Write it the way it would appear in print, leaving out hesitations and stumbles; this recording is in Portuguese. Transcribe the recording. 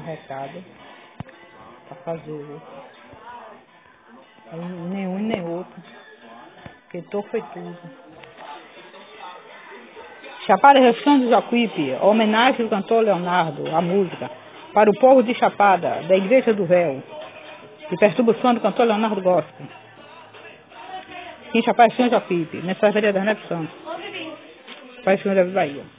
recado para fazer. Aí, nem um nem outro. Porque foi tudo. Chapada Revolução do Jacuípe, homenagem do cantor Leonardo, a música, para o povo de Chapada, da Igreja do Véu, de perturbação do cantor Leonardo Gospel. Em Chapada Revolução do Jacuípe, mensageria da Revolução. Pai Senhor da Bahia.